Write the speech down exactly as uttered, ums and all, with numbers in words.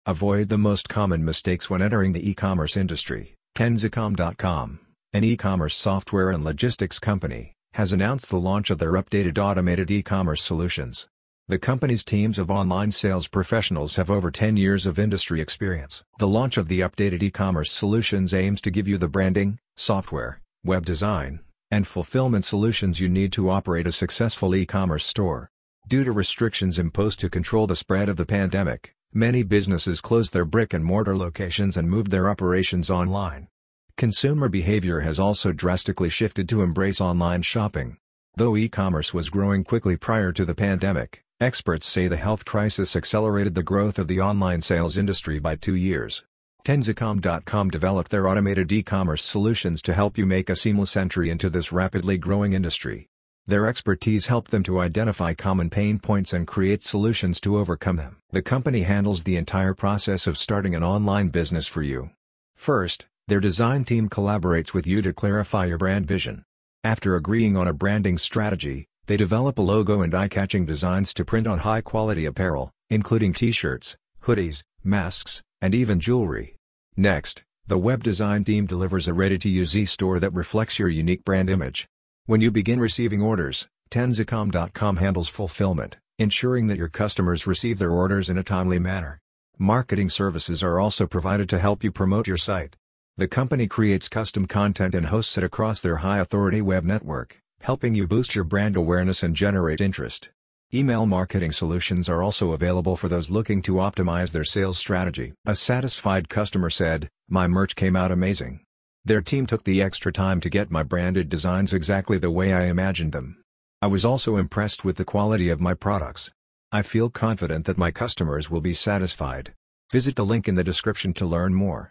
Avoid the most common mistakes when entering the e-commerce industry. Tenzicom dot com, an e-commerce software and logistics company, has announced the launch of their updated automated e-commerce solutions. The company's teams of online sales professionals have over ten years of industry experience. The launch of the updated e-commerce solutions aims to give you the branding, software, web design, and fulfillment solutions you need to operate a successful e-commerce store. Due to restrictions imposed to control the spread of the pandemic, many businesses closed their brick-and-mortar locations and moved their operations online. Consumer behavior has also drastically shifted to embrace online shopping. Though e-commerce was growing quickly prior to the pandemic, experts say the health crisis accelerated the growth of the online sales industry by two years. Tenzicom dot com developed their automated e-commerce solutions to help you make a seamless entry into this rapidly growing industry. Their expertise helped them to identify common pain points and create solutions to overcome them. The company handles the entire process of starting an online business for you. First, their design team collaborates with you to clarify your brand vision. After agreeing on a branding strategy, they develop a logo and eye-catching designs to print on high-quality apparel, including t-shirts, hoodies, masks, and even jewelry. Next, the web design team delivers a ready-to-use e-store that reflects your unique brand image. When you begin receiving orders, Tenzicom dot com handles fulfillment, ensuring that your customers receive their orders in a timely manner. Marketing services are also provided to help you promote your site. The company creates custom content and hosts it across their high-authority web network, helping you boost your brand awareness and generate interest. Email marketing solutions are also available for those looking to optimize their sales strategy. A satisfied customer said, "My merch came out amazing. Their team took the extra time to get my branded designs exactly the way I imagined them. I was also impressed with the quality of my products. I feel confident that my customers will be satisfied." Visit the link in the description to learn more.